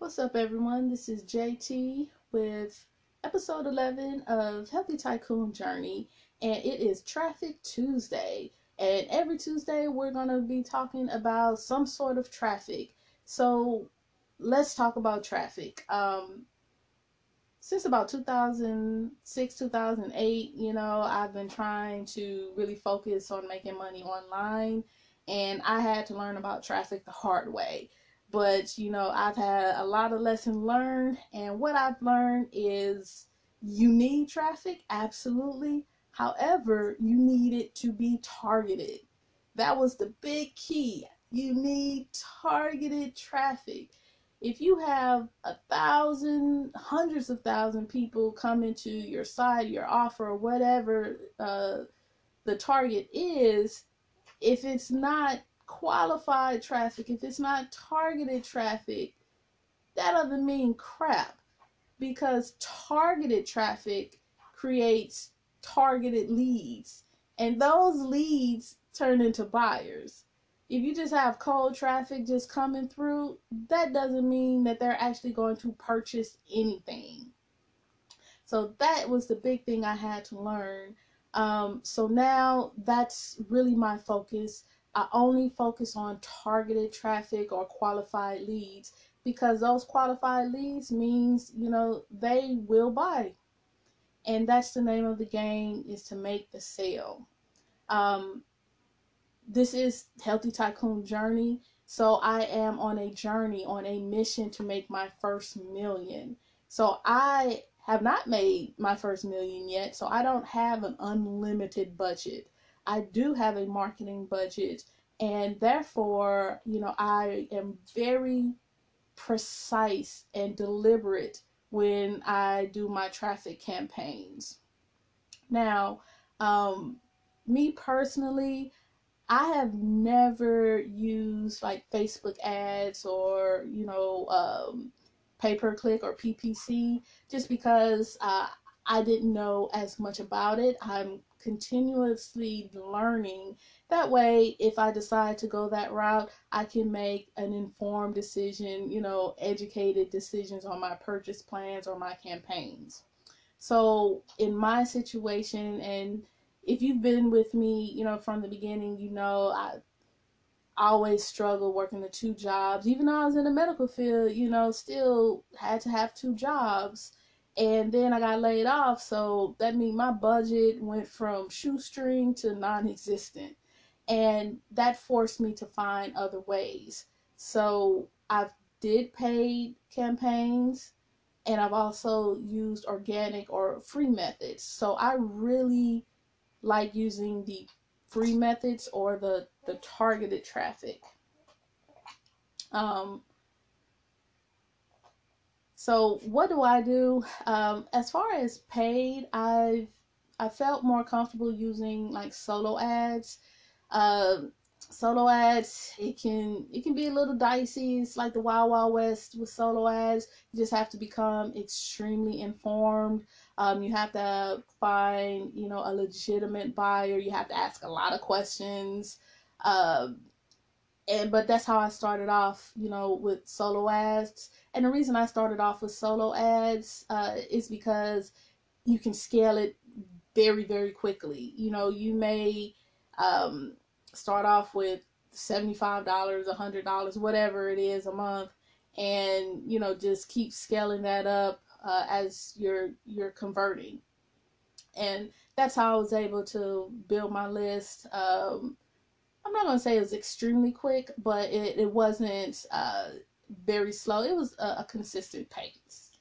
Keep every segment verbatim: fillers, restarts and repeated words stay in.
What's up, everyone? This is J T with episode eleven of Healthy Tycoon Journey, and it is Traffic Tuesday. And every Tuesday, we're going to be talking about some sort of traffic. So let's talk about traffic. Um, since about two thousand six, two thousand eight, you know, I've been trying to really focus on making money online, and I had to learn about traffic the hard way. But, you know, I've had a lot of lessons learned, and what I've learned is you need traffic, absolutely. However, you need it to be targeted. That was the big key. You need targeted traffic. If you have a thousand, hundreds of thousand people coming to your site, your offer, or whatever uh, the target is, if it's not qualified traffic, if it's not targeted traffic, that doesn't mean crap, because targeted traffic creates targeted leads, and those leads turn into buyers. If you just have cold traffic just coming through, that doesn't mean that they're actually going to purchase anything. So that was the big thing I had to learn. Um, so now that's really my focus. I only focus on targeted traffic or qualified leads, because those qualified leads means, you know, they will buy. And that's the name of the game, is to make the sale. Um, this is Healthy Tycoon Journey. So I am on a journey, on a mission to make my first million. So I have not made my first million yet. So I don't have an unlimited budget. I do have a marketing budget. And therefore, you know, I am very precise and deliberate when I do my traffic campaigns. Now, um, me personally, I have never used like Facebook ads or, you know, um, pay per click or P P C, just because uh, I didn't know as much about it. I'm continuously learning. That way, if I decide to go that route, I can make an informed decision, you know, educated decisions on my purchase plans or my campaigns. So in my situation, and if you've been with me, you know, from the beginning, you know, I always struggled working the two jobs. Even though I was in the medical field, you know, still had to have two jobs. And then I got laid off, so that means my budget went from shoestring to non-existent. And that forced me to find other ways. So I've did paid campaigns, and I've also used organic or free methods. So I really like using the free methods or the, the targeted traffic. Um, so what do I do? Um, as far as paid, I've I felt more comfortable using like solo ads. Uh, Solo ads, it can it can be a little dicey. It's like the wild wild west with solo ads. You just have to become extremely informed. Um, you have to find, you know, a legitimate buyer. You have to ask a lot of questions. Um, and but that's how I started off, you know, with solo ads. And the reason I started off with solo ads uh, is because you can scale it very, very quickly. You know, you may um, start off with seventy-five dollars, one hundred dollars, whatever it is a month, and, you know, just keep scaling that up uh, as you're you're converting. And that's how I was able to build my list. Um, I'm not going to say it was extremely quick, but it, it wasn't uh, very slow. It was a, a consistent pace.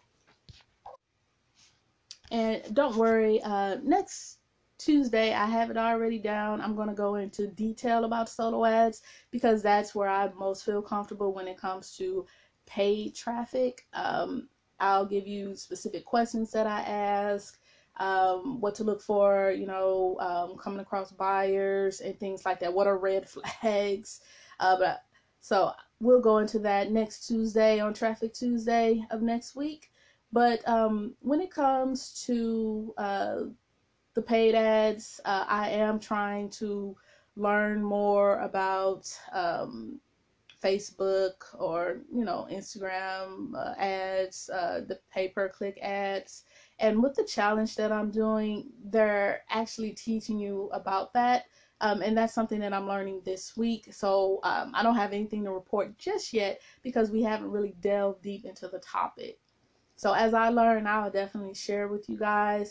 And don't worry, uh, next Tuesday, I have it already down. I'm going to go into detail about solo ads, because that's where I most feel comfortable when it comes to paid traffic. Um, I'll give you specific questions that I ask, um, what to look for, you know, um, coming across buyers and things like that. What are red flags? Uh, but so we'll go into that next Tuesday on Traffic Tuesday of next week. But um, when it comes to uh, the paid ads, uh, I am trying to learn more about um, Facebook or, you know, Instagram uh, ads, uh, the pay-per-click ads. And with the challenge that I'm doing, they're actually teaching you about that. Um, and that's something that I'm learning this week. So um, I don't have anything to report just yet because we haven't really delved deep into the topic. So as I learn, I'll definitely share with you guys.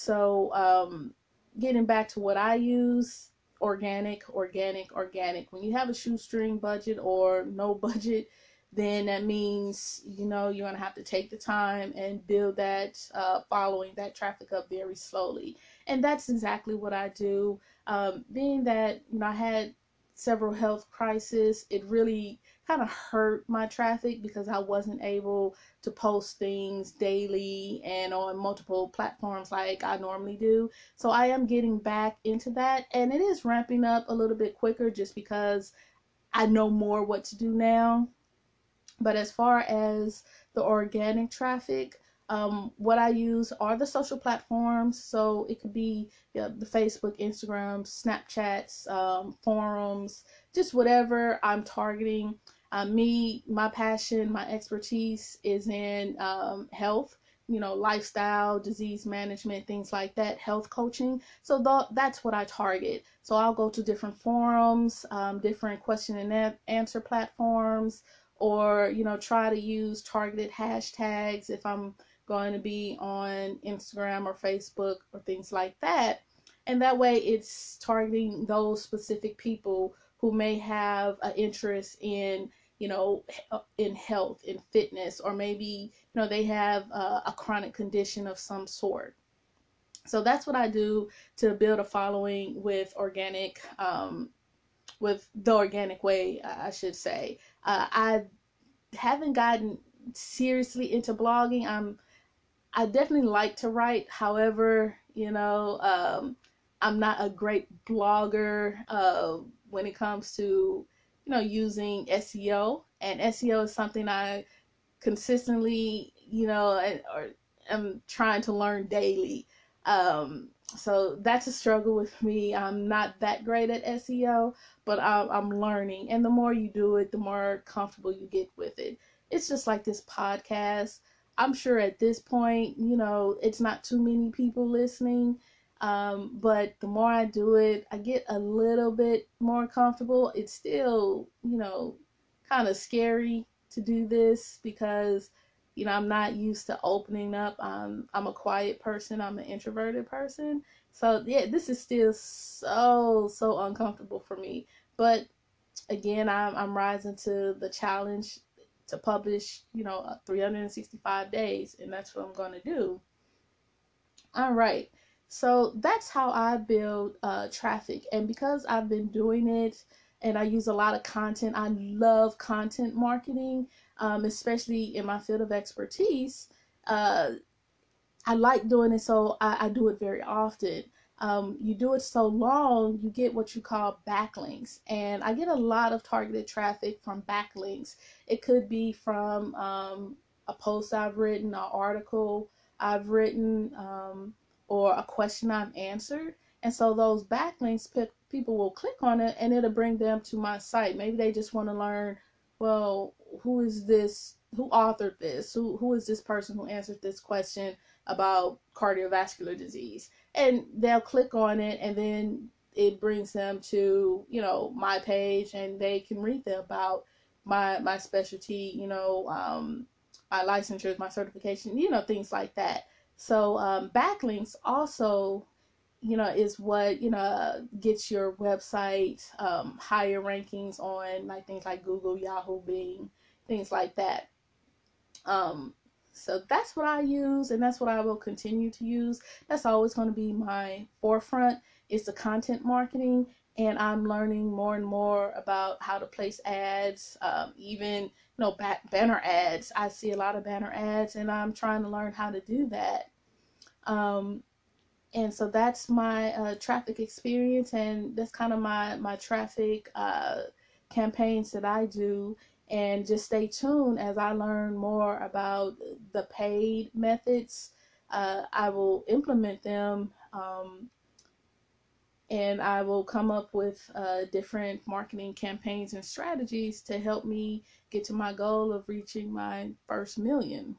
So um, getting back to what I use, organic, organic, organic. When you have a shoestring budget or no budget, then that means, you know, you're going to have to take the time and build that uh, following, that traffic up very slowly. And that's exactly what I do. Um, being that, you know, I had several health crises, it really kind of hurt my traffic because I wasn't able to post things daily and on multiple platforms like I normally do. So I am getting back into that, and it is ramping up a little bit quicker just because I know more what to do now. But as far as the organic traffic, um, what I use are the social platforms. So it could be, you know, the Facebook, Instagram, Snapchats, um, forums, just whatever I'm targeting. Uh, me, my passion, my expertise is in um, health, you know, lifestyle, disease management, things like that, health coaching. So th- that's what I target. So I'll go to different forums, um, different question and answer platforms, or, you know, try to use targeted hashtags if I'm going to be on Instagram or Facebook or things like that. And that way it's targeting those specific people who may have an interest in, you know, in health, in fitness, or maybe, you know, they have a, a chronic condition of some sort. So that's what I do to build a following with organic, um, with the organic way, I should say. Uh, I haven't gotten seriously into blogging. I'm I definitely like to write. However, you know, um, I'm not a great blogger uh, when it comes to, you know, using S E O. And S E O is something I consistently, you know, and, or am trying to learn daily. Um, so that's a struggle with me. I'm not that great at S E O, but I'm, I'm learning. And the more you do it, the more comfortable you get with it. It's just like this podcast. I'm sure at this point, you know, it's not too many people listening. Um, but the more I do it, I get a little bit more comfortable. It's still, you know, kind of scary to do this because, you know, I'm not used to opening up. I'm I'm a quiet person. I'm an introverted person. So yeah, this is still so so uncomfortable for me. But again, I'm I'm rising to the challenge to publish, you know, three hundred sixty-five days, and that's what I'm going to do. All right. So that's how I build uh, traffic. And because I've been doing it and I use a lot of content, I love content marketing, um, especially in my field of expertise. Uh, I like doing it, so I, I do it very often. Um, you do it so long, you get what you call backlinks. And I get a lot of targeted traffic from backlinks. It could be from um, a post I've written, an article I've written, um, or a question I've answered. And so those backlinks, pe- people will click on it and it'll bring them to my site. Maybe they just want to learn, well, who is this? Who authored this? Who, who is this person who answered this question about cardiovascular disease? And they'll click on it, and then it brings them to, you know, my page, and they can read them about my my specialty, you know, um, my licensures, my certification, you know, things like that. So um, backlinks also, you know, is what, you know, gets your website um, higher rankings on like things like Google, Yahoo, Bing, things like that. Um, so that's what I use, and that's what I will continue to use. That's always going to be my forefront, is the content marketing. And I'm learning more and more about how to place ads, um, even, you know, back banner ads. I see a lot of banner ads, and I'm trying to learn how to do that. Um, and so that's my uh, traffic experience, and that's kind of my my traffic uh, campaigns that I do. And just stay tuned as I learn more about the paid methods. Uh, I will implement them, um, and I will come up with uh, different marketing campaigns and strategies to help me get to my goal of reaching my first million.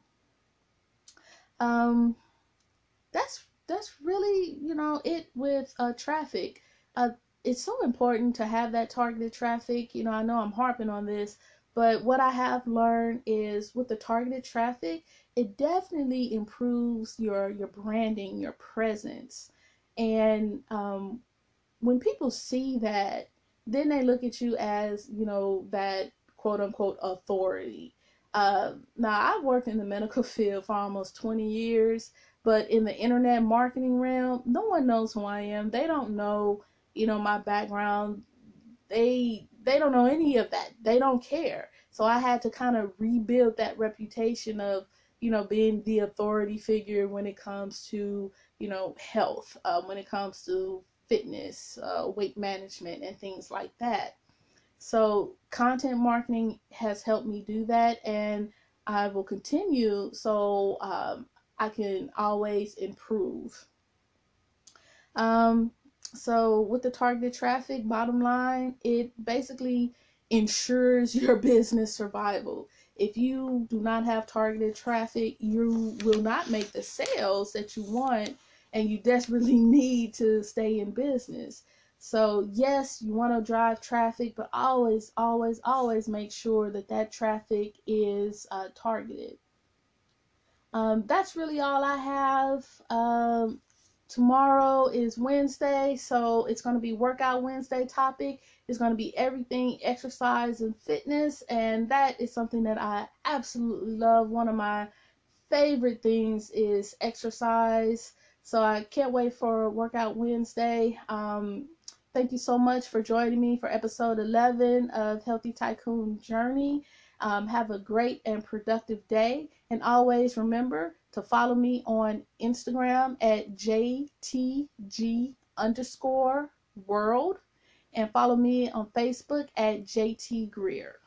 Um, that's that's really, you know, it with uh, traffic. Uh, it's so important to have that targeted traffic. You know, I know I'm harping on this, but what I have learned is with the targeted traffic, it definitely improves your your branding, your presence, and um, when people see that, then they look at you as, you know, that quote unquote authority. Uh, now, I've worked in the medical field for almost twenty years, but in the internet marketing realm, no one knows who I am. They don't know, you know, my background. They they don't know any of that. They don't care. So I had to kind of rebuild that reputation of, you know, being the authority figure when it comes to, you know, health, uh, when it comes to fitness, uh, weight management, and things like that. So content marketing has helped me do that, and I will continue so um, I can always improve. Um, so with the targeted traffic, bottom line, it basically ensures your business survival. If you do not have targeted traffic, you will not make the sales that you want and you desperately need to stay in business. So yes, you want to drive traffic, but always, always, always make sure that that traffic is uh, targeted. Um, that's really all I have. Um, tomorrow is Wednesday, so it's going to be Workout Wednesday topic. It's going to be everything exercise and fitness, and that is something that I absolutely love. One of my favorite things is exercise. So I can't wait for Workout Wednesday. Um, thank you so much for joining me for episode eleven of Healthy Tycoon Journey. Um, have a great and productive day. And always remember to follow me on Instagram at J T G underscore world and follow me on Facebook at J T Greer.